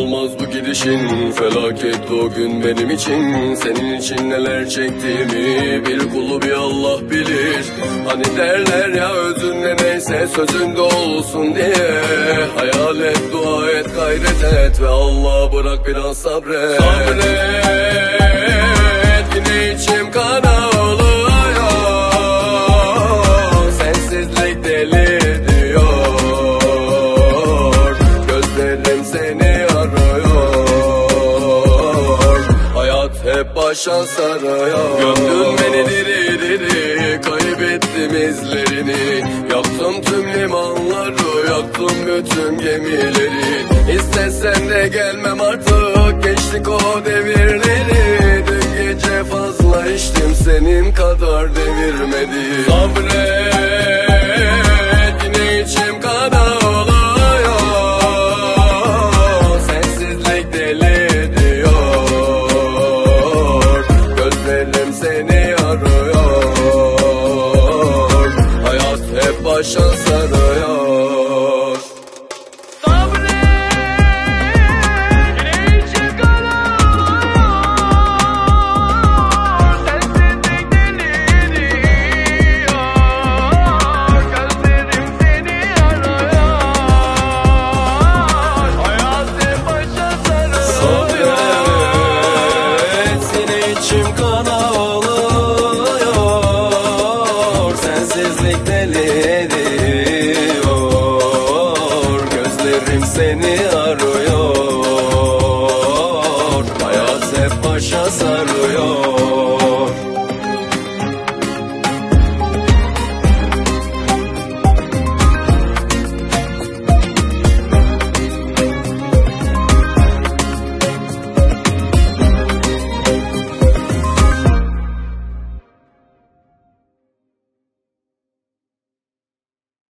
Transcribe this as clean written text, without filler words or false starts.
olmaz bu gidişin. Felaket o gün benim için. Senin için neler çektiğimi bir kulu bir Allah bilir. Hani derler ya, özünde neyse sözünde olsun diye. Hayal et, dua et, gayret et ve Allah'a bırak biraz sabret. Sabret, yine içim kan ağlıyor. Sensizlik deli diyor. Gözlerim seni arıyor. Hayat hep başa sarıyor. Gömdün beni diri diri, kaybettim izlerini. Yaktım tüm limanları, yaktım bütün gemileri. İstesen de gelmem artık, geçtik o devirleri. Dün gece fazla içtim senin kadar